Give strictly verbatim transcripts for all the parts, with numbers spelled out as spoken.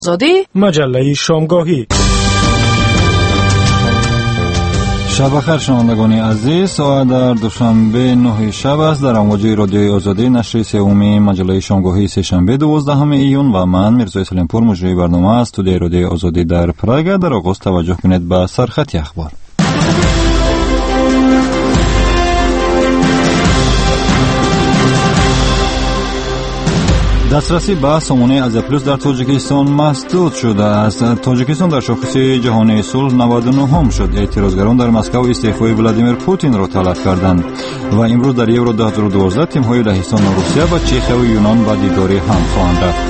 آزادی مجله شامگاهی. شب بخیر شنوندگان عزیز، ساعت در دوشنبه نه شب است. در امواج رادیوی آزادی نشر سومی مجله شامگاهی سه‌شنبه دوازدهم ایون و من میرزا سلیمپور مجری برنامه است. استودیوی رادیوی آزادی در پراگ. در آغاز توجه کنید به سرخط اخبار. دسترسی به سامانه آزیا پلاس در تاجیکستان مسدود شده است. تاجیکستان در شاخص جهانی صلح نود و نه هم شد. اعتراضگران در مسکو استعفای ولادیمیر پوتین را طلب کردند و امروز در یورو دو هزار و دوازده تیم‌های لهستان و روسیه و چخیه و یونان به دیداری هم خواهند رفت.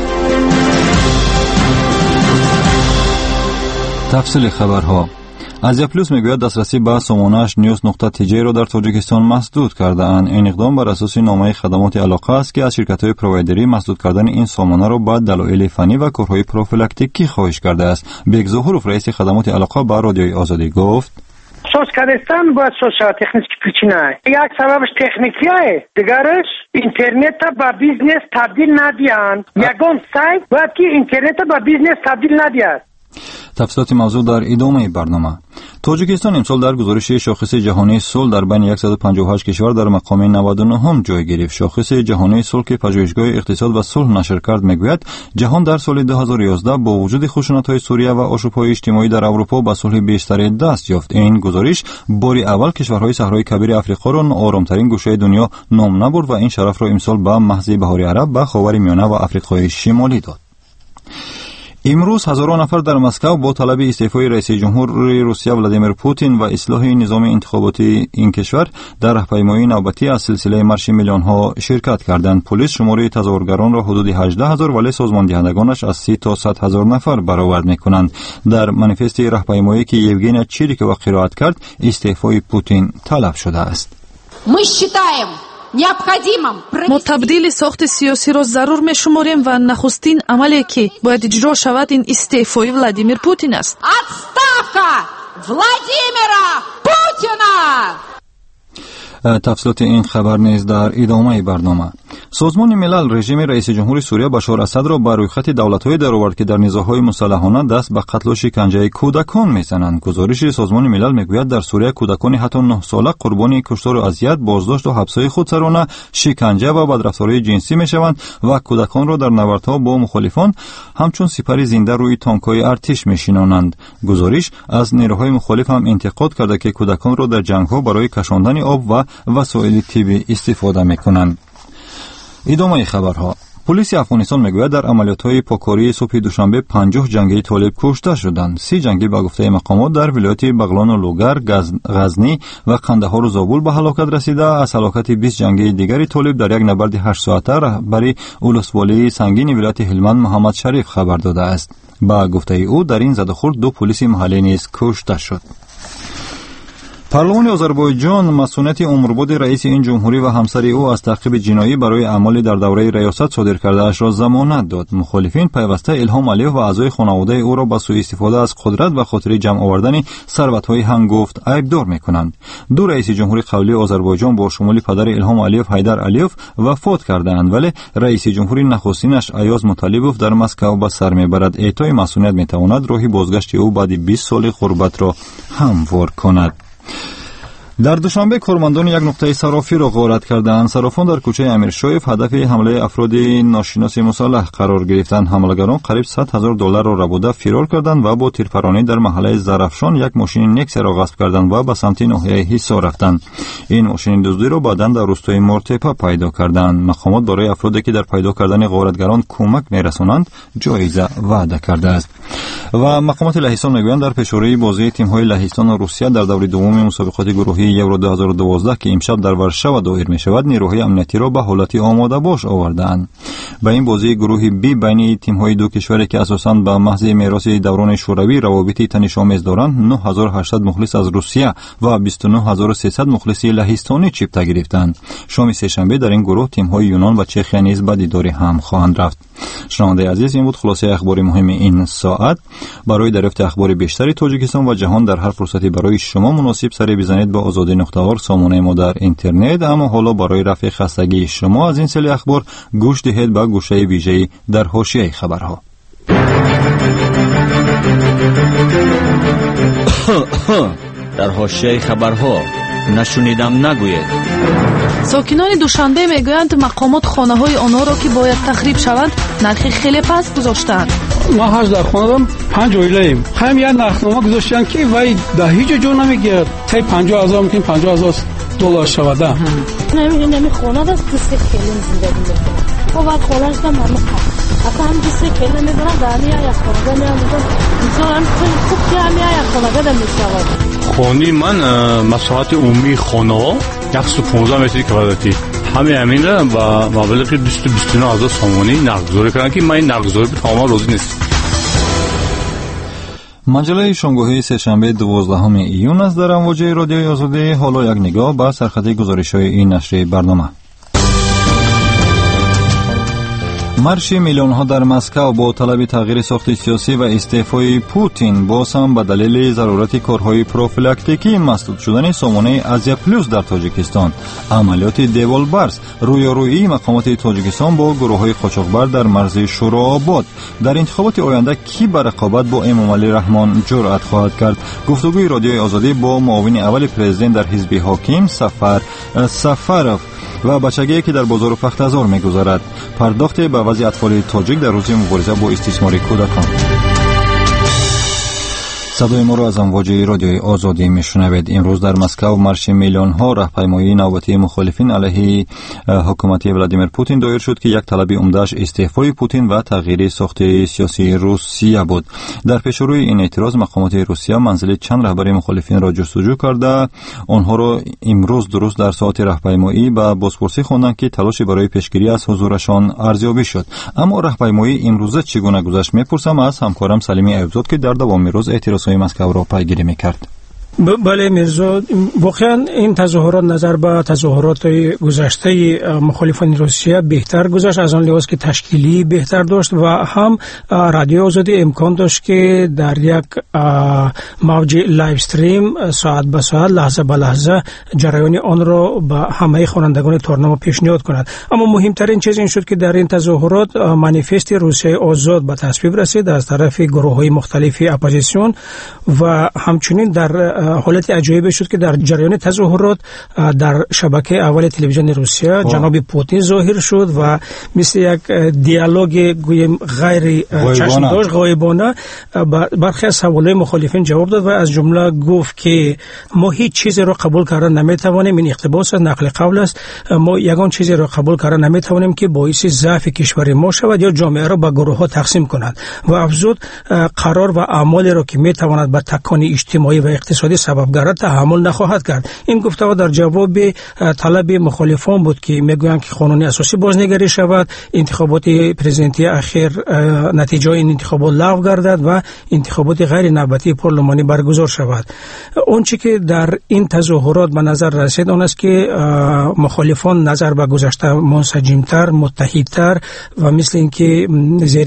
تفصیل خبرها. آزیا پلاس میگوید دسترسی به سامانه‌اش نیوز نقطه تی جی را در تاجیکستان مسدود کرده اند. این اقدام بر اساس نامه خدمات علاقه است که از شرکت‌های پرووایدری مسدود کردن این سامانه را با دلایل فنی و کارهای پروفیلاکتیکی خواهش کرده است. بیگ ظهورов رئیس خدمات علاقه به رادیوی آزادی گفت: سوسکادستان با سوشال تکنیکی پیچیده. یک سببش تکنیکیه، دیگرش اینترنت با بیزنس تبدیل ندیان. یگان سایت باید که اینترنت با بیزنس تبدیل ندیاد. تفصیلات موضوع در ادامه برنامه. تاجیکستان امسال در گزارش شاخص جهانی صلح در بین صد و پنجاه و هشت کشور در مقام نود و نه هم جای گرفت. شاخص جهانی صلح که پژوهشگاه اقتصاد و صلح نشر کرد میگوید جهان در سال دو هزار و یازده با وجود خشونت‌های سوریه و آشوب‌های اجتماعی در اروپا به صلح بیشتری دست یافت. این گزارش بار اول کشورهای صحرای کبیر افریقا را آرام‌ترین گوشه دنیا نام نبرد و این شرف را امسال به محض بهار عرب به خاورمیانه و آفریقای شمالی داد. امروز هزاران نفر در مسکو با طلب استعفای رئیس جمهور روسیه ولادیمیر پوتین و اصلاح نظام انتخاباتی این کشور در راهپیمایی نوبتی از سلسله مارش میلیون ها شرکت کردند. پلیس شماره تظاهرگران را حدود هجده هزار ولی سازمان دهندگانش از سی تا صد هزار نفر برآورد میکنند. در منیفست راهپیمایی که یوگنی چریکووا قرائت کرد استعفای پوتین طلب شده است. ما تبدیل ساخت سیاسی را ضرور می شماریم و نخستین عملی که باید اجرا شود این استعفای ولادیمیر پوتین است. Отставка Владимира Путина! تفصیلات این خبر نیز در ادامه برنامه. سازمان ملل رژیم رئیس جمهور سوریه بشار اسد را بر روی خط دولت‌های درآورد که در نزاع‌های مسلحانه دست به قتل و شکنجه کودکان می‌زنند. گزارش سازمان ملل میگوید در سوریه کودکان حتی نه ساله قربانی کشتار و اذیت، بازداشت و حبس‌های خودسرانه، شکنجه و بدرفتاری جنسی می‌شوند و کودکان را در نبردها با مخالفان همچون سپر زنده روی تانک‌های ارتش می‌شینانند. گزارش از نیروهای مخالف هم انتقاد کرده که کودکان را در جنگ‌ها برای کشاندن آب و وسایل طبی استفاده می‌کنند. ادامه خبرها. پلیس افغانستان میگوید در عملیات‌های پاکاری صبح دوشنبه پنجاه جنگی طالب کشته شدند. سی جنگی به گفته مقامات در ولایت بغلان و لوگر، غزنی و قندهار و زابل به هلاکت رسیده. از هلاکت بیست جنگی دیگری طالب در یک نبرد هشت ساعته رهبر ولسوالی سنگین ولایت هلمند محمد شریف خبر داده است. به گفته او در این زدخورد دو پلیس محلی نیز کشته شد. پارلمان آذربایجان مسئولیت عمربود رئیس این جمهوری و همسر او از تعقیب جنایی برای اعمال در دوره ریاست صادر کرده اش را ضمانت داد. مخالفین پیوسته الهام علیف و اعضای خانواده او را به سوء استفاده از قدرت و خاطر جمع آوردن ثروت‌های هنگفت عیبدار می‌کنند. دو رئیس جمهوری قبلی آذربایجان با شمول پدر الهام علیف حیدر علیف وفات کردند، ولی رئیس جمهوری نخستینش ایاز مطلبوف در مسکو به سر میبرد. اعطای مسئولیت میتواند راهی بازگشت او بعد بیست سال غربت را هموار کند. در دوشنبه کارمندان یک نقطه صرافی را غارت کردند. صرافان در کوچه امیرشایف هدف حمله افراد ناشناس مسلح قرار گرفتند. حملگران قریب صد هزار دلار را ربوده فرار کردند و با تیرپرانی در محله زرافشان یک ماشین نکس را غصب کردند و به سمت ناحیه حصار رفتند. این ماشین دزدی را بعداً در روستای مورتپا پیدا کردند. مقامات برای افرادی که در پیدا کردن غارتگران کمک می‌رسانند جایزه وعده کرده است. و مقامات لهستان میگویند در پیشروی بازی تیم‌های لهستان و روسیه در دور دوم مسابقات گروهی یورو دو هزار و دوازده که امشب در ورشو دایر می شود نیروهای امنیتی را به حالت آماده باش آوردند. به این بازی گروه بی بین تیم‌های دو کشوری که اساساً به محض میراث دوران شوروی روابط تنش‌آمیز دارند نه هزار و هشتصد مخلص از روسیه و بیست و نه هزار و سیصد مخلص لهستانی چیپته گرفتند. شام سه‌شنبه در این گروه تیم‌های یونان و چخیه نیز به دیدار هم خواهند رفت. شنونده عزیز، این بود خلاصه اخبار مهم این ساعت. برای دریافت اخبار بیشتری تاجیکستان و جهان در هر فرصتی برای شما مناسب سری بزنید به آزادی نقطه اور سامانه ما در اینترنت. اما حالا برای رفع خستگی شما از این سری اخبار گوش دهید به گوشه ویژه‌ای در حاشیه خبرها. در حاشیه خبرها نشنیدم نگوید. ساکنان دوشنبه میگویند مقامات خانه‌های آنها را که باید تخریب شوند نرخ خیلی پست گذاشتند. ما هر در خانه پنج اویله ایم. هم یه نرخنامه گذاشتن که وای ده هیچ جو نمیگه. تا پنجاه هزار میگن پنجاه هزار دلار شده. نمی نمی خونه دست کسی خیلی زندگی میکنه. خب بعد خونه‌اش هم همه اصلا هم کسی خیلی نمیبرن دانی یا خونه نمیبرن. مثلا هم خوب که هم یا خونه دم میشود. خونی من مساحت عمومی خانه صد و پانزده متر کواردی همه همین را با مبلغ دویست و بیست و نه هزار سومانی نقدگذاری کردن که من این نقدگذاری به تمام روزی نیست. مجله شنگوهی سه‌شنبه دوازدهم ایون از در امواج رادیوی آزادی. حالا یک نگاه به سرخط گزارش‌های این نشریه برنامه. марши миллионҳо дар Москав бо талаби тағйири сохти сиёсӣ ва истеъфои Путин боз ҳам ба далели зарурати корҳои профилактикии масдуд шудани сомонаи Азия плюс дар Тоҷикистон, амалиёти Деволбарс, рӯёрӯии мақомоти Тоҷикистон бо гурӯҳҳои қочоқбар дар марзи Шурообод. дар интихоботи оянда кӣ ба рақобат бо Эмомалӣ Раҳмон ҷуръат хоҳад кард? гуфтугӯи радиои Озодӣ бо муовини аввали президент дар ҳизби ҳоким Сафар Сафаров و بچگی که در بازار فخت‌ازار می‌گذرد. پرداخت به وضع اطفال تاجیک در روز مبارزه با استثمار کودکان. صدای ما را از امواج رادیوی آزادی میشنوید. امروز در مسکو مارش میلیون ها راهپیمایی نوبتی مخالفین علیه حکومت ولادیمیر پوتین دایر شد که یک طلب عمده‌اش استعفای پوتین و تغییر ساخت سیاسی روسیه بود. در پیشروی این اعتراض مقامات روسیه منزل چند رهبر مخالفین را جستجو کرده آنها را امروز درست در ساعت راهپیمایی به بازپرسی خواندند که تلاشی برای پیشگیری از حضورشان ارزیابی شد. اما راهپیمایی امروزه چگونه گذشت میپرسم از همکارم سلیمی ایوبزاد که در دوام روز اعتراض مسکو را پیگیری میکرد. بله میرزا، واقعا این تظاهرات نظر به تظاهرات گذشته مخالفان روسیه بهتر گذشت، از آن لحاظ که تشکیلی بهتر داشت و هم رادیو آزادی امکان داشت که در یک موج لایو استریم ساعت به ساعت لحظه به لحظه جریان آن را به همه خوانندگان تارنما پیشنهاد کند. اما مهمترین چیز این شد که در این تظاهرات مانیفست روسیه آزاد به تصویب رسید از طرف گروه‌های مختلف اپوزیسیون و همچنین در حالت عجیبی شد که در جریان تظاهرات در شبکه اول تلویزیون روسیه جناب پوتین ظاهر شد و مثل یک دیالوگ گویم غیر چشم داشت غایبانه برخی از سوالات مخالفین جواب داد و از جمله گفت که ما هیچ چیزی را قبول کردن نمیتوانیم، این اقتباس نقل قول است، ما یگان چیزی را قبول کردن نمیتوانیم که باعث ضعف کشور ما شود یا جامعه را به گروه ها تقسیم کند و افزود قرار و اعمالی را که میتواند به تکان اجتماعی و اقتصادی سبب گردد تحمل نخواهد کرد. این گفتگو در جواب طلب مخالفان بود که میگویند که قانون اساسی بازنگری شود، انتخابات پرزیدنتی اخیر نتیجه این انتخابات لغو گردد و انتخابات غیر نوبتی پارلمانی برگزار شود. اون چیزی که در این تظاهرات به نظر رسید آن است که مخالفان نظر به گذشته منسجمتر، متحدتر و مثل اینکه زیر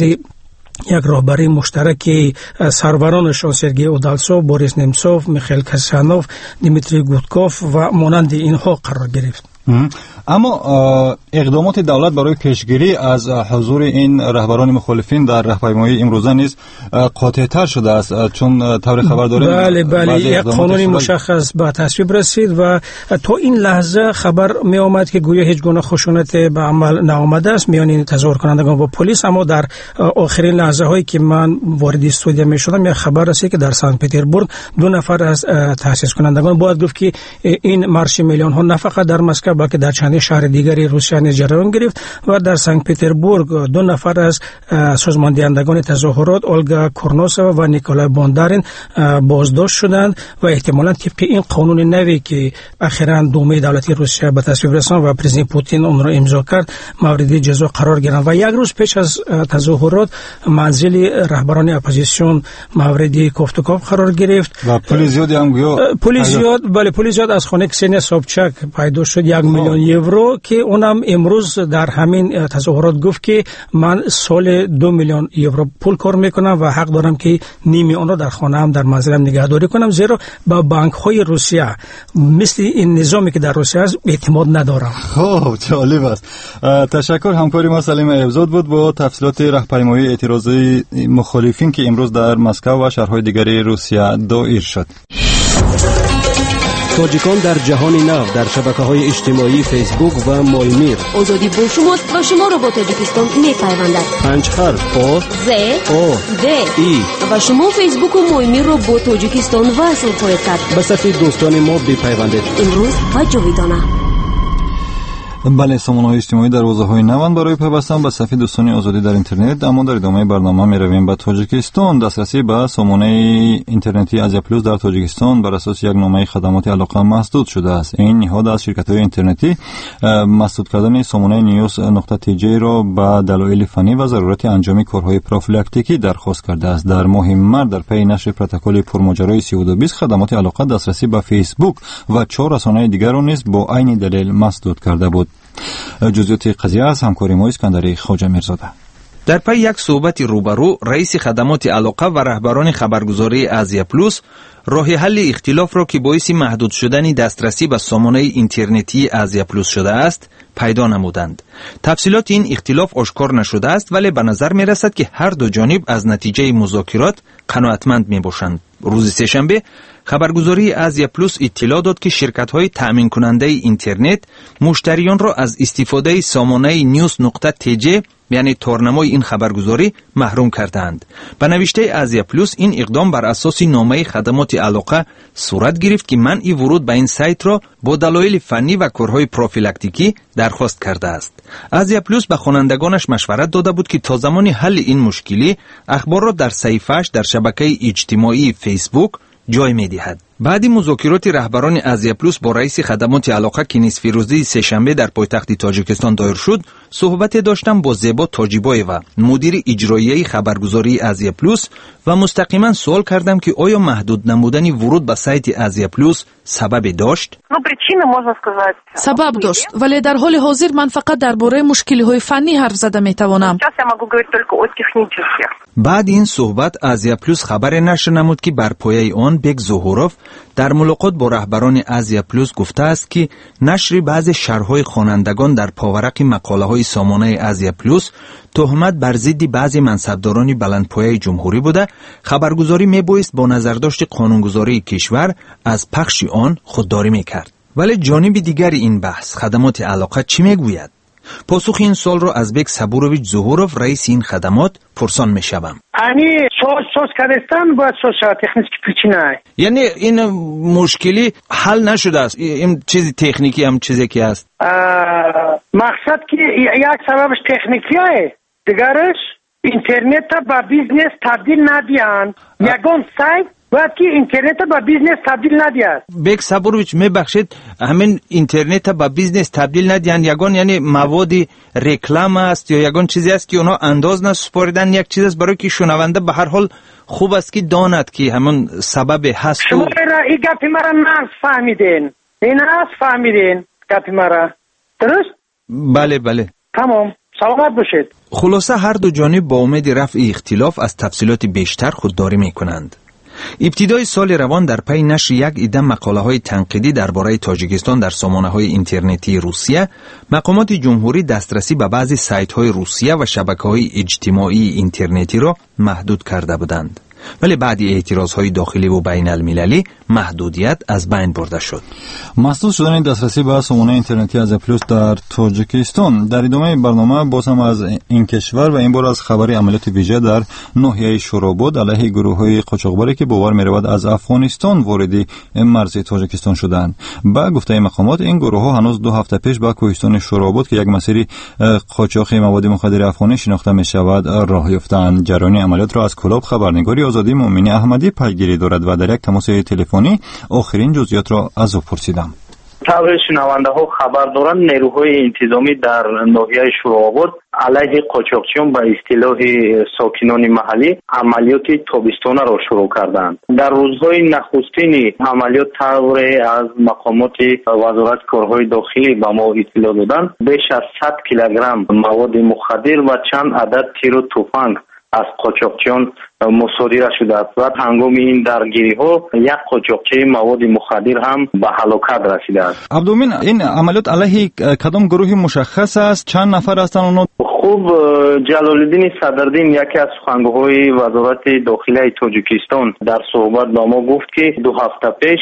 یک راهبری مشترک سرورانشان سرگئی اودالسوف، بوریس نمسوف، میخائیل کاسیانوف، دیمیتری گودکوف و مانند اینها قرار گرفت. اما اقدامات دولت برای پیشگیری از حضور این رهبران مخالفین در راهپیمایی امروزه نیز قاطع‌تر شده است، چون طور خبر داریم بله بله یک قانونی مشخص به تصویب رسید و تا این لحظه خبر می آمد که گویا هیچ گونه خشونت به عمل نیامده است میان تظاهر کنندگان و پلیس. اما در آخرین لحظه هایی که من وارد استودیو می شدم یک خبر رسید که در سن پترزبورگ دو نفر از تأسیس کنندگان باید گفت که این مارش میلیون ها نه فقط در مسکو بلکه در چند شهر دیگری روسیه نیز جریان گرفت و در سن پترزبورگ دو نفر از سازماندهندگان تظاهرات اولگا کورنوسوا و نیکولای بوندارین بازداشت شدند و احتمالاً طبق این قانون نوی که اخیراً دومه دولتی روسیه به تصویب رساند و پرزیدنت پوتین اون را امضا کرد مورد جزا قرار گرفتند و یک روز پیش از تظاهرات منزل رهبران اپوزیسیون مورد کوفتکوف قرار گرفت و پلیس زیاد هم گویا پلیس زیاد بله پلیس زیاد از خانه کسنیا سوبچاک پیدا شد یک میلیون یورو که اونم امروز در همین تظاهرات گفت که من سال دو میلیون یورو پول کار میکنم و حق دارم که نیمی اون رو در خانه هم در منزلم نگهداری کنم، زیرا با بانک های روسیه مثل این نظامی که در روسیه است اعتماد ندارم. خب جالب است. تشکر. همکاری ما سلیم ایبزاد بود با تفصیلات راهپیمایی اعتراضی مخالفین که امروز در مسکو و شهرهای دیگری روسیه دایر شد. تاجیکان در جهان نو در شبکه‌های اجتماعی فیسبوک و مایمیر. آزادی با شماست و شما را با تاجیکستان می‌پیوندد. پنج حرف آ ز او د ای و شما فیسبوک و مایمیر را با تاجیکستان وصل خواهید کرد. به صفحه دوستان ما بپیوندید. امروز و جاویدانه. بله، سامانه‌های اجتماعی دروازه‌های نوند برای پیوستن به صفحه دوستان آزادی در اینترنت. اما در ادامه برنامه می‌رویم به تاجیکستان. دسترسی به سامانه اینترنتی آزیا پلوس در تاجیکستان بر اساس یک نامه خدمات علاقه مسدود شده است. این نهاد از شرکت‌های اینترنتی مسدود کردن سامانه نیوز نقطه تی جی را به دلایل فنی و ضرورت انجام کارهای پروفیلاکتیکی درخواست کرده است. در ماه مارس در پی نشر پروتکل پرماجرای سیصد و بیست خدمات علاقه دسترسی به فیسبوک و چهار رسانه دیگر را نیز با عین دلیل مسدود کرده بود. جزئیات قضیه از همکاری ما اسکندری خواجه میرزاده. در پی یک صحبت روبرو، رئیس خدمات علاقه و رهبران خبرگزاری آزیا پلوس راه حل اختلاف را که باعث محدود شدن دسترسی به سامانه اینترنتی آزیا پلوس شده است پیدا نمودند. تفصیلات این اختلاف آشکار نشده است، ولی به نظر می رسد که هر دو جانب از نتیجه مذاکرات قناعتمند می باشند. روز سه‌شنبه خبرگزاری آزیا پلوس اطلاع داد که شرکت‌های تأمین کننده اینترنت مشتریان را از استفاده سامانه نیوز نقطه تی جی یعنی تارنمای این خبرگزاری محروم کردند. به نوشته آزیا پلوس این اقدام بر اساس نامه خدمات علاقه صورت گرفت که منع ورود به این سایت را با دلایل فنی و کارهای پروفیلاکتیکی درخواست کرده است. آزیا پلوس به خوانندگانش مشورت داده بود که تا زمان حل این مشکلی اخبار را در صفحه‌اش در شبکه اجتماعی فیسبوک جای می‌دهد. بعد مذاکرات رهبران آزیا پلوس با رئیس خدمات علاقه که نصف روزی سه‌شنبه در پایتخت تاجیکستان دایر شد، صحبت داشتم با زیبا تاجیبایوا، مدیر اجرایی خبرگزاری آزیا پلوس، و مستقیما سوال کردم که آیا محدود نمودن ورود به سایت آزیا پلوس سبب داشت؟ سبب داشت، ولی در حال حاضر من فقط درباره مشکل‌های فنی حرف زده می‌توانم. بعد این صحبت آزیا پلوس خبر نشر نمود که بر پایه آن بگ زهوروف در ملاقات با رهبران آزیا پلوس گفته است که نشر بعضی شرح‌های خوانندگان در پاورق مقاله‌های سامانه آزیا پلوس تهمت بر ضد بعضی منصبداران بلندپایه جمهوری بوده، خبرگزاری میبایست با نظرداشت قانونگذاری کشور از پخش آن خودداری میکرد. ولی جانب دیگر این بحث خدمات علاقه چی میگوید؟ پاسخ این سوال را از بک صبورویچ زهوروف رئیس این خدمات پرسان میشوم. یعنی سوز سوز کردن با سوشال تکنیکی پیچیده. یعنی این مشکلی حل نشده است، این چیزی تکنیکی هم چیزی که است. مقصد که یک سببش تکنیکیه، دیگرش اینترنت با بیزنس تبدیل ندیان. یگان سایت باید که اینترنت با بیزنس تبدیل ندیاد. بک صبورویچ میبخشید، همین اینترنت با بیزنس تبدیل ندیان یگان یعنی موادی رکلام است یا یگان چیزی است که اونا انداز نسپاریدن، یک چیز است برای که شنونده به هر حال خوب است که داند که همون سبب هست. شما را این گپی مرا نرس فهمیدین، این نرس فهمیدین گپی مرا، درست؟ بله بله تمام، سلامت باشید. خلاصه هر دو جانب با امید رفع اختلاف از تفصیلات بیشتر خودداری میکنند. ابتدای سال روان در پی نشر یک عده مقاله‌های تنقیدی درباره تاجیکستان در سامانه‌های اینترنتی روسیه، مقامات جمهوری دسترسی به بعضی سایت‌های روسیه و شبکه‌های اجتماعی اینترنتی را محدود کرده بودند. ولی بعد اعتراض‌های داخلی و بین المللی محدودیت از بین برده شد. مسدود شدن دسترسی به سامانه اینترنتی آزیا پلوس در تاجیکستان. در ادامه برنامه باز هم از این کشور و این بار از خبر عملیات ویژه در ناحیه شوراباد علیه گروه‌های قاچاقبری که باور می‌رود از افغانستان وارد مرز تاجیکستان شدند. با گفته مقامات این گروه‌ها هنوز دو هفته پیش به کوهستان شوراباد که یک مسیر قاچاق مواد مخدر افغانی شناخته می‌شود راه یافتند. جریان عملیات را از کلاب خبرنگاری آزادی مومنی احمدی پیگیری دارد و در یک تماس تلفنی آخرین جزئیات را از او پرسیدم. طور شنونده ها خبر دارند نیروهای انتظامی در ناحیه شوراباد علیه قاچاقچیان به اصطلاح ساکنان محلی عملیات تابستانه را شروع کردند. در روزهای نخستین عملیات طور از مقامات وزارت کارهای داخلی به ما اطلاع دادند بیش از صد کیلوگرم مواد مخدر و چند عدد تیر و تفنگ از قاچاقچیان مصادره شده است و هنگام این درگیری ها یک قاچاقچی مواد مخدر هم به هلاکت رسیده است. عبدالمین، این عملیات علیه کدام گروه مشخص است؟ چند نفر هستند اونا؟ خوب، جلالالدین صدرالدین یکی از سخنگوهای وزارت داخلی تاجیکستان در صحبت با ما گفت که دو هفته پیش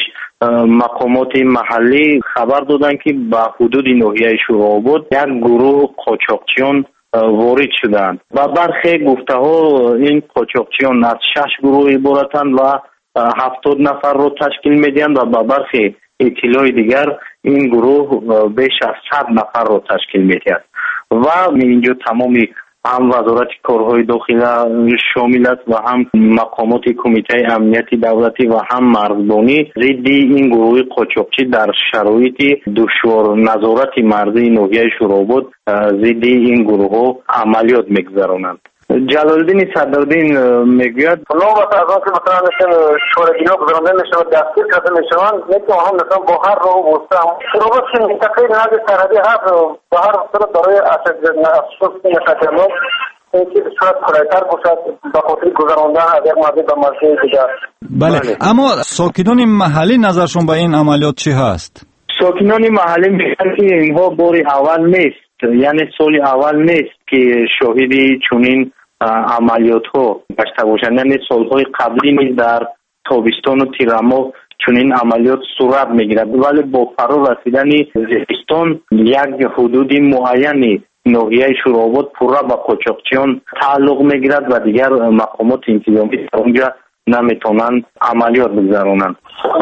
مقامات محلی خبر دادند که به حدود ناحیه شوراباد یک گروه قاچاقچیان وارد شدند و برخی گفته ها این قاچاقچیان از شش گروه عبارتند و هفتاد نفر رو تشکیل میدهند و با برخی اطلاع دیگر این گروه بیش از صد نفر رو تشکیل میدهند و اینجا تمامی هم وزارت کارهای داخلی شامل است و هم مقامات کمیته امنیتی دولتی و هم مرزبانی ضد این گروه قاچاقچی در شرایط دشوار نظارت مرزی ناحیه شوراباد ضد این گروه ها عملیات میگذرانند. جلالالدین صدرالدین میگوید نوع از آن که مثلا مثل شورگینا گذرانده میشود دستگیر کرده میشوند یکی هم مثلا با هر راه و بسته هم شوراباد که منطقه نهاد سرحدی هست با هر صورت برای اشخاص متکلم اینکه بسیار کلیتر باشد به خاطر گذراندن از یک مرزی به مرزی دیگر. بله. بله اما ساکنان محلی نظرشون به این عملیات چی هست؟ ساکنان محلی میگن که اینها بار اول نیست، یعنی سال اول نیست که شاهدی چنین عملیات ها گشته باشند، یعنی سالهای قبلی نیز در تابستان و تیرماه چنین عملیات صورت میگیرد، ولی با فرا رسیدن زمستان یک حدود معینی ناحیه شوراباد پورا به قاچاقچیان تعلق میگیرد و دیگر مقامات انتظامی در اونجا نمیتونند عملیات بگذرانند.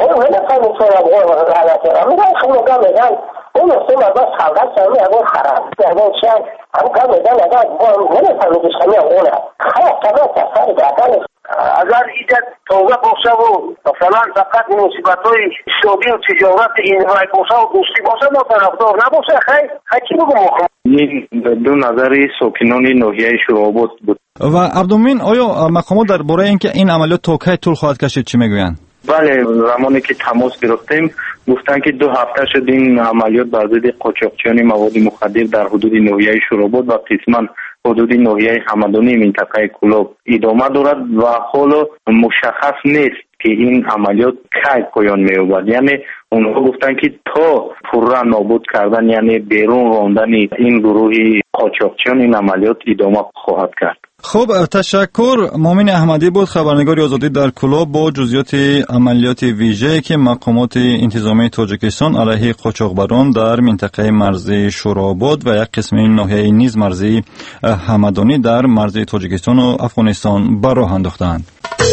اون اصلا از خلقت سمی اگه خراب اگه چند اگه کار میدن اگه نمیفهمی که سمی اونه خیلی کمه تفری دادن اگر ایجاد توقع باشه و مثلا فقط مناسبت های اقتصادی و تجارت اینوای باشه و دوستی باشه ما طرفدار نباشه خیلی خیلی چی بگم آخر این دو نظری ساکنان ناحیه شوراباد بود. و عبدالمین، آیا مقامات درباره اینکه این عملیات تا کی طول خواهد کشید چی میگویند؟ بله، زمانی که تماس گرفتیم گفتن که دو هفته شد این عملیات بر ضد قاچاقچیان مواد مخدر در حدود ناحیه شوراباد و قسما حدود ناحیه همدانی منطقه کلاب ادامه دارد و حالا مشخص نیست که این عملیات کی پایان می‌یابد. یعنی اونها گفتن که تا پورا نابود کردن یعنی بیرون راندن این گروه قاچاقچیان این عملیات ادامه خواهد کرد. خب تشکر. مومن احمدی بود، خبرنگار آزادی در کلاب، با جزئیات عملیات ویژه‌ای که مقامات انتظامی تاجیکستان علیه قاچاقبران در منطقه مرزی شوراباد و یک قسم ناحیه نیز مرزی همدانی در مرزی تاجیکستان و افغانستان به راه انداختند.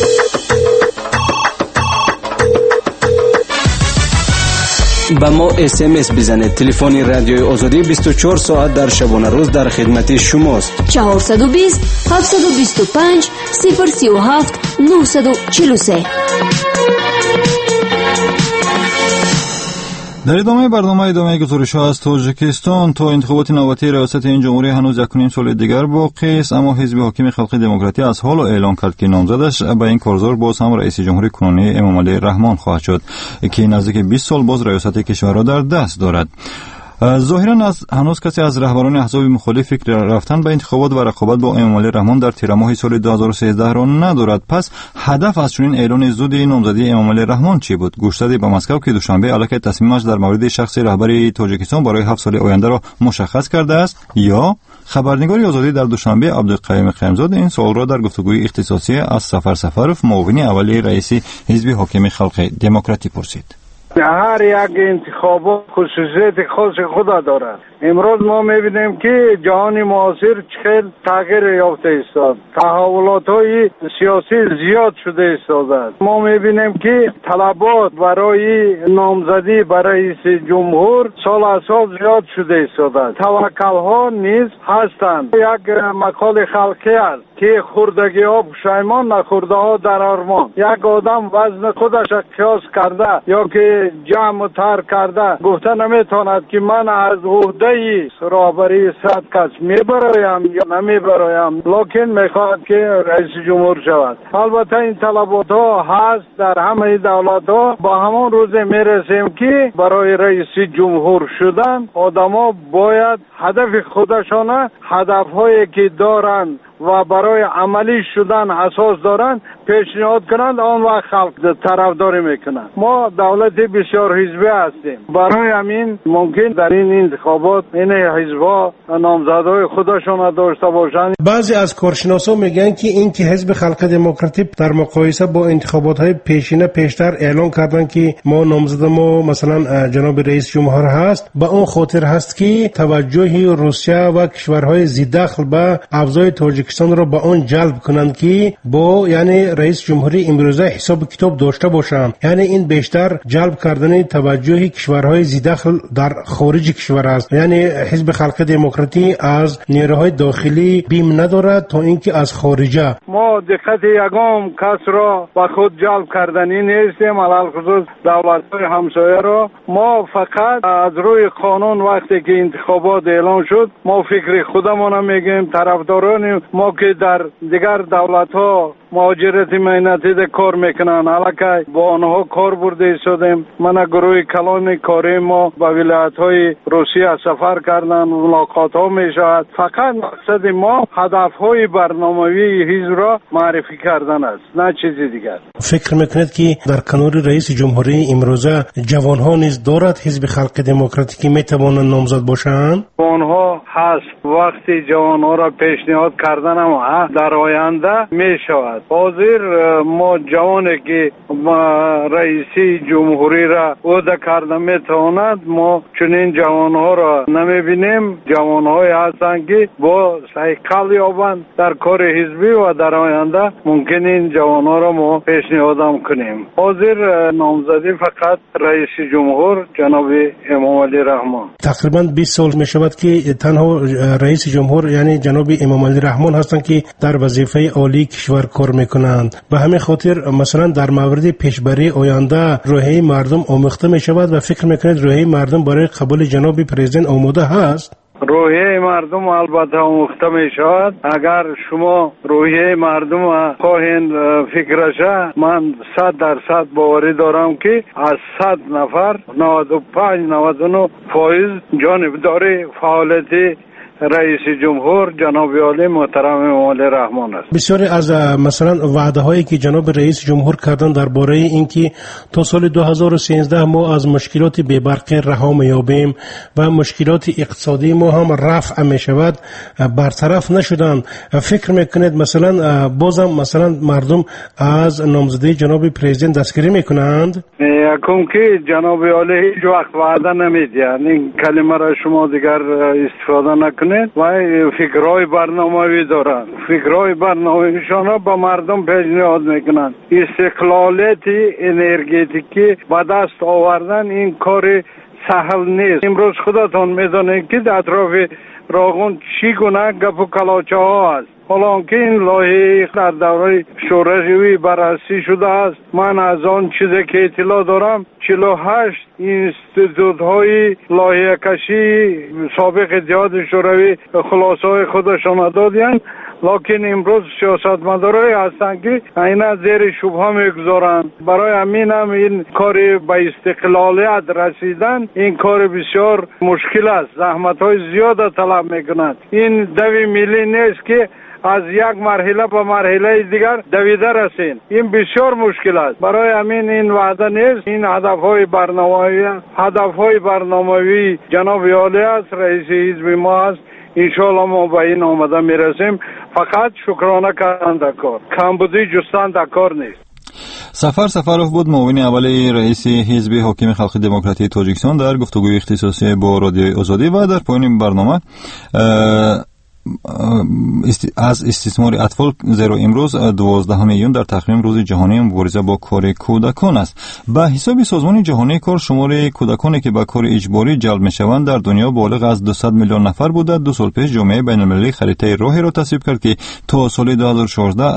با ما اس ام اس بزنید. تلفن رادیوی آزادی بیست و چهار ساعت در شبانه روز در خدمت شماست. چهارصد و بیست هفتصد و بیست و پنج صفر سی و هفت نهصد و چهل و سه. در ادامه برنامه ادامه گزارش‌ها از تاجیکستان، تا انتخابات نوبتی ریاست این جمهوری هنوز یک و نیم سال دیگر باقی است، اما حزب حاکم خلق دموکراتی از حال اعلام کرد که نامزدش به این کارزار باز هم رئیس جمهوری کنونی امامعلی رحمان خواهد شد که نزدیک بیست سال باز ریاست کشور را در دست دارد. ظاهرا از هنوز کسی از رهبران احزاب مخالف فکر رفتن به انتخابات و رقابت با امامعلی رحمان در تیر ماه سال دو هزار و سیزده را ندارد. پس هدف از چنین اعلان زود نامزدی امامعلی رحمان چی بود؟ گوشزد به مسکو که دوشنبه علیه تصمیمش در مورد شخص رهبری تاجیکستان برای هفت سال آینده را مشخص کرده است، یا خبرنگاری آزادی در دوشنبه عبدالقیوم قیمزاد این سوال را در گفتگوی اختصاصی از سفر سفرف، معاون اولی رئیس حزب حاکم خلق دموکراتی پرسید. هر یک انتخابات خصوصیت خاص خود دارد. امروز ما میبینیم که جهان معاصر چقدر تغییر یافته است. تحولات های سیاسی زیاد شده است. ما میبینیم که طلبات برای نامزدی برای رئیس جمهور سال از سال زیاد شده است. توکل ها نیز هستند. یک مقال خلقی است که خوردگی ها پشیمان نخورده ها در آرمان. یک آدم وزن خودش قیاس کرده یا که جمع و تر کرده گفته نمیتواند که من از عهده رهبری صد کس میبرایم یا نمیبرایم، لکن میخواهد که رئیس جمهور شود. البته این طلبات ها هست در همه دولت ها. با همون روز میرسیم که برای رئیس جمهور شدن آدما باید هدف خودشان، هدف هایی که دارند و برای عملی شدن اساس دارند پیشنهاد کنند، آن وقت خلق طرفداری میکنند. ما دولت بسیار حزبی هستیم، برای همین ممکن در این انتخابات این حزب‌ها نامزدهای خودشان داشته باشند. بعضی از کارشناسا میگن که این که حزب خلق دموکراتیک در مقایسه با انتخابات‌های پیشینه پیشتر اعلان کردن که ما نامزد ما مثلا جناب رئیس جمهور هست، به اون خاطر هست که توجه روسیه و کشورهای ذی‌دخل به ابزار تاجیکستان را به اون جلب کنند که با یعنی رئیس جمهوری امروزه حساب کتاب داشته باشند. یعنی این بیشتر جلب کردن توجه کشورهای ذی‌دخل در خارج کشور است. یعنی حزب خلق دموکراتی از نیروهای داخلی بیم ندارد تا اینکه از خارجه. ما دقت یگام کس را به خود جلب کردنی نیستیم، علل خصوص دولت‌های همسایه را. ما فقط از روی قانون وقتی که انتخابات اعلان شد ما فکر خودمون میگیم، طرفداران ما که در دیگر دولت‌ها مهاجرت مهنتی ده کار میکنن الکی با آنها کار برده ایستادیم. من گروه کلان کاری ما با ولایت‌های روسیه سفر کردن، ملاقات ها میشود. فقط مقصد ما هدف های برنامه‌ای حزب را معرفی کردن است، نه چیزی دیگر. فکر میکنید که در کنار رئیس جمهوری امروزه جوان ها نیز دارد حزب خلق دموکراتیک میتوانند نامزد باشند؟ آنها هست، وقتی جوان ها را پیشنهاد کردن هم در آینده میشود. حاضر ما جوانی که رئیسی جمهوری را عهده کرده میتواند، ما چنین جوان ها را نمیبینیم. جوان های هستند که با سیکل یابند در کار حزبی و در آینده ممکن این جوان ها را ما پیشنهاد کنیم. حاضر نامزدی فقط رئیس جمهور جناب امام علی رحمان. تقریبا بیست سال می شود که تنها رئیس جمهور یعنی جناب امام علی رحمان هستند که در وظیفه عالی کشور کار میکنند. به همین خاطر مثلا در مورد پیشبری آینده روحیه مردم آموخته می شود و فکر میکنید روحیه مردم برای قبول جناب پرزیدنت آماده هست؟ روحیه مردم البته آموخته می شود. اگر شما روحیه مردم خواهید فکرشه، من صد درصد باوری دارم که از صد نفر نود و پنج نود و نه فایز جانبداری فعالیت رئیس جمهور جناب عالی محترم امام علی رحمان است. بسیاری از مثلا وعده هایی که جناب رئیس جمهور کردن درباره اینکه تا سال دو هزار و سیزده ما از مشکلات بی‌برقی رها میابیم و مشکلات اقتصادی ما هم رفع می شود برطرف نشدن، فکر میکنید مثلا بازم مثلا مردم از نامزدی جناب پرزیدنت دستگیری میکنند؟ یکم که جناب عالی هیچ وقت وعده نمیدهند، این کلمه را شما دیگر استفاده نکنید و فکرهای برنامه‌ای دارند. فکرهای برنامه‌ایشان را به مردم پیشنهاد میکنند. استقلالیت انرژتیکی به دست آوردن این کار سهل نیست. امروز خودتان میدانید که در اطراف راغون چی گونه گپ و کلاچه ها است. حالا که این لایحه در دوره شوروی بررسی شده است، من از آن چیزی که اطلاع دارم چهل و هشت اینستیتوت های لایحه کشی سابق اتحاد شوروی خلاصه های خودشان دادند، لکن امروز سیاستمدارایی هستند که اینا زیر شبهه میگذارند. برای همین هم این کار به استقلالیت رسیدن این کار بسیار مشکل است، زحمت های زیاد طلب میکند. این دوی ملی نیست که از یک مرحله به مرحله دیگر دویده رسین، این بسیار مشکل است. برای همین این وعده نیست، این هدفهای برنامه‌ای هدفهای برنامه‌ای جناب عالی است، رئیس حزب ما است. انشاءالله ما به این آمده میرسیم. فقط شکرانه کردن در کار، کمبودی جستن در کار نیست. سفر سفروف بود معاون اول رئیس حزب حاکم خلق دموکراتی تاجیکستان در گفتگوی اختصاصی با رادیوی آزادی و در پایان برنامه از استثمار اطفال، زیرا امروز دوازدهم ایون در تقویم روز جهانی مبارزه با کار کودکان است. به حساب سازمان جهانی کار شمار کودکانی که به کار اجباری جلب میشوند در دنیا بالغ از دویست میلیون نفر بوده. دو سال پیش جامعه بین المللی خریطه راهی را تصویب کرد که تا سال دو هزار و شانزده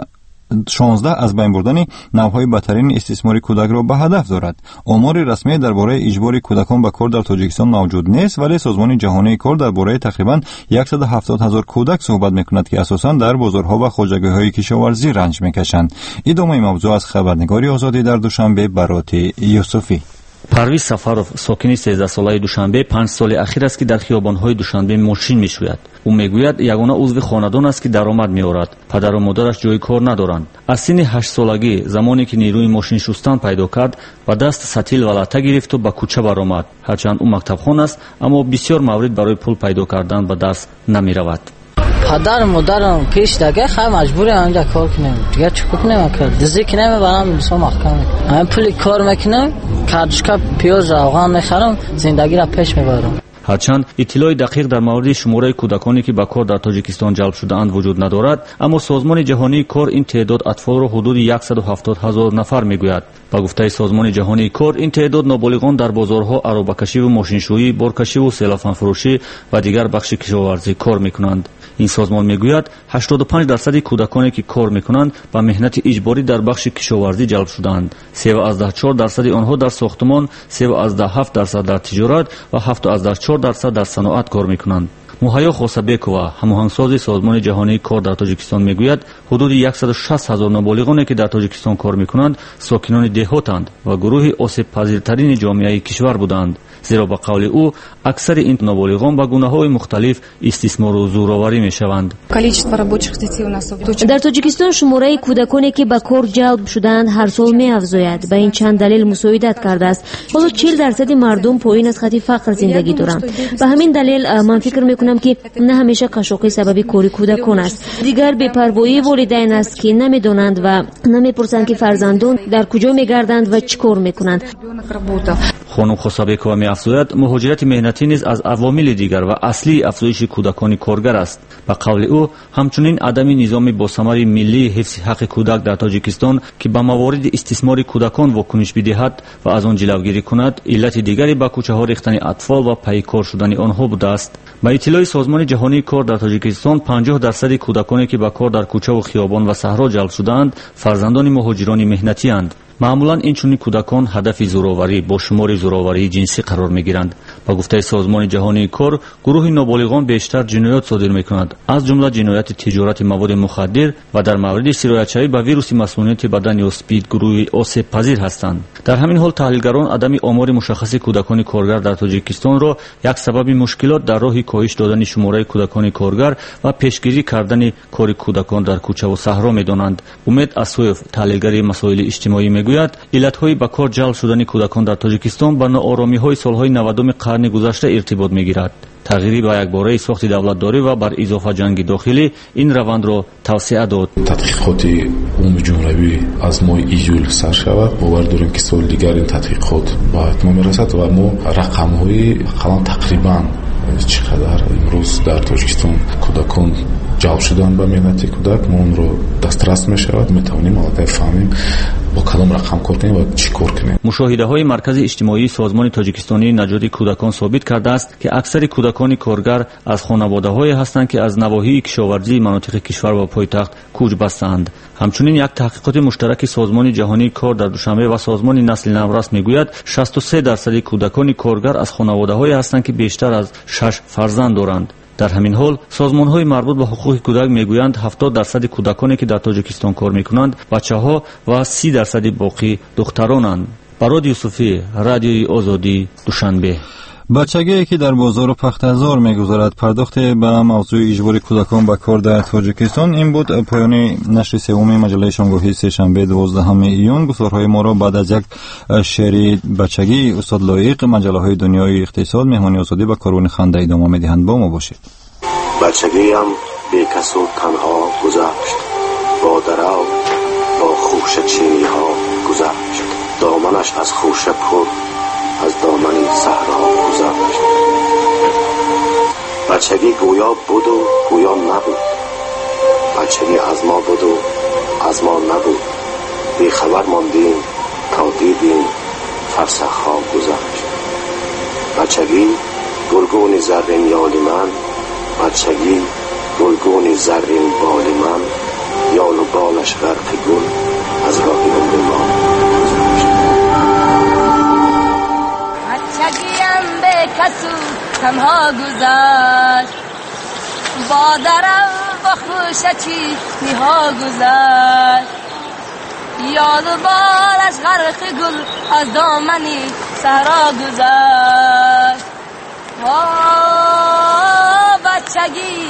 شانزده از بین بردن نوع‌های بدترین استثمار کودک را به هدف دارد. آمار رسمی درباره اجبار کودکان به کار در تاجیکستان موجود نیست، ولی سازمان جهانی کار درباره تقریباً صد و هفتاد هزار کودک صحبت می‌کند که اساساً در بازارها و خواجگی‌های کشاورزی رنج می‌کشند. ادامه موضوع از خبرنگاری آزادی در دوشنبه برات یوسفی. پرویز سفرов ساکنی سیزده ساله دوشنبه پنج سال اخیر است که در خیابان‌های دوشنبه ماشین می‌شوید. او میگوید یگانه عضو خاندان است که درآمد می‌آورد. پدر و مادرش جای کار ندارند. از سن هشت سالگی زمانی که نیروی ماشین شستن پیدا کرد با دست ستیل و لته گرفت و به کوچه برآمد. هرچند او مکتبخوان است اما بسیار مورد برای پول پیدا کردن به دست نمی‌رود. پدر مادرم پیش دگه خیلی مجبوری آنجا کار کنیم دیگه چیکار کنیم کرد دزدی کنیم برام بسیار محکم من پول کار میکنم کارشکا پیاز روغن میخرم زندگی را پیش میبرم. هرچند اطلاع دقیق در مورد شماره کودکانی که به کار در تاجیکستان جلب شده‌اند وجود ندارد، اما سازمان جهانی کار این تعداد اطفال را حدود صد و هفتاد هزار نفر میگوید. با گفته سازمان جهانی کار این تعداد نابالغان در بازارها عربه‌کشی و ماشینشویی، بارکشی و سیلافان فروشی و دیگر بخش کشاورزی کار میکنند. این سازمان میگوید هشتاد و پنج درصد کودکانی که کار میکنند به مهنت اجباری در بخش کشاورزی جلب شدند. سه و چهار درصد آنها در ساختمان، سه و هفت درصد در تجارت و هفت و چهار درصد در صنعت کار میکنند. مهیا خوسابکова هماهنگساز سازمان جهانی کار در تاجیکستان میگوید حدود صد و شصت هزار نابالغانی که در تاجیکستان کار میکنند ساکنان دهاتند و گروه آسیب پذیرترین جامعه کشور بودند، زیرا با قول او اکثر این نابالغان با گناه‌های مختلف استثمار و زورآوری میشوند. در تاجیکستان شماره کودکانی که به کار جلب شدند هر سال می‌افزاید. به این چند دلیل مساعدت کرده است. حالا چهل درصد مردم پایین از خط فقر زندگی دارند. به همین دلیل من فکر میکنم که نه همیشه قشاقی سبب کار کودکان است. دیگر بی‌پروایی والدین است که نمیدانند و نمیپرسند که فرزندان در کجا میگردند و چیکار میکنند. خانم خوسابکova می‌افزاید مهاجرت مهنتی نیز از عوامل دیگر و اصلی افزایش کودکان کارگر است. به قول او همچنین عدم نظام باثمر ملی حفظ حق کودک در تاجیکستان که به موارد استثمار کودکان واکنش بدهد و از آن جلوگیری کند علت دیگری به کوچه‌ها ریختن اطفال و پیکار شدن آنها بوده است. با اطلاع سازمان جهانی کار در تاجیکستان پنجاه درصد کودکانی که به کار در کوچه و خیابان و صحرا جلب شدند فرزندان مهاجران مهنتی اند. معمولا این چنین کودکان هدف زورآوری با شمار زورآوری جنسی قرار میگیرند. با گفته سازمان جهانی کار گروه نابالغان بیشتر جنایات صادر میکنند، از جمله جنایت تجارت مواد مخدر و در مورد سرایت‌شوی به ویروس مسمومیت بدن یا اسپید گروه آسیب پذیر هستند. در همین حال تحلیلگران عدم آمار مشخص کودکان کارگر در تاجیکستان را یک سبب مشکلات در راه کاهش دادن شماره کودکان کارگر و پیشگیری کردن کار کودکان در کوچه و صحرا میدانند. امید اسویف تحلیلگر مسائل اجتماعی میگوید علت‌های به کار جلب شدن کودکان در تاجیکستان با ناآرامی‌های سال‌های نودم قرن گذشته ارتباط می‌گیرد. تغییری با یکباره ساخت دولتداری و بر اضافه جنگ داخلی این روند را توسعه داد. تحقیقات عمومی جمهوری از ماه ایول سر شود. باور داریم که سال دیگر این تحقیقات به اتمام می‌رسد و ما رقم‌های حالا تقریباً چقدر امروز در تاجیکستان کودکان جلب شدن به مهنت کودک ما اون رو دسترس می‌شود می‌توانیم البته فهمیم با کدام رقم کار کنیم و چی کار کنیم. مشاهده‌های مرکز اجتماعی سازمان تاجیکستانی نژاد کودکان ثابت کرده است که اکثر کودکان کارگر از خانواده‌هایی هستند که از نواحی کشاورزی مناطق کشور و پایتخت کوچ بستند. همچنین یک تحقیقات مشترک سازمان جهانی کار در دوشنبه و سازمان نسل نورست میگوید شصت و سه درصد کودکان کارگر از خانواده‌هایی هستند که بیشتر از شش فرزند دارند. در همین حال سازمان‌های مربوط به حقوق کودک میگویند هفتاد درصد کودکانی که در تاجیکستان کار میکنند بچه‌ها و سی درصد باقی دخترانند. برات یوسفی، رادیوی آزادی، دوشنبه. بچگی که در بازار پخت‌هزار می‌گذارد پرداخت به موضوع اجبار کودکان به کار در تاجیکستان. این بود پایان نشر سوم مجله شنبه سه‌شنبه دوازدهم ایون. گفتارهای ما را بعد از یک شعر بچگی استاد لایق مجله‌های دنیای اقتصاد مهمانی آزادی و کاروان خنده ادامه می‌دهند. با ما باشید. بچگیم بی کس و تنها گذشت، با درا با خوشه چینی‌ها گذشت، دامنش از خوشه پر از دامن صحرا گذشت. بچگی گویا بود و گویا نبود، بچگی از ما بود و از ما نبود، بی خبر ماندیم تا دیدیم فرسخ‌ها گذشت. بچگی گلگون زرین یال من، بچگی گلگون زرین بال من، یال و بالش غرق گل از راه عمر ما. بچگیم به کسو تنها گذشت، با درم با خوشکی نیها گذشت، یال و بالش غرق گل از دامنی صحرا گذشت. آه بچگی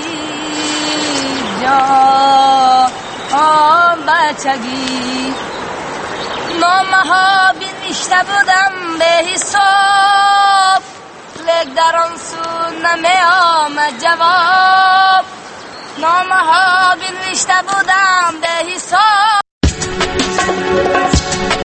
جان، آه بچگی نامه ها بنوشته بودم به حساب، لیک در آن سو نمی آمد جواب. نامه ها بنوشته بودم به حساب.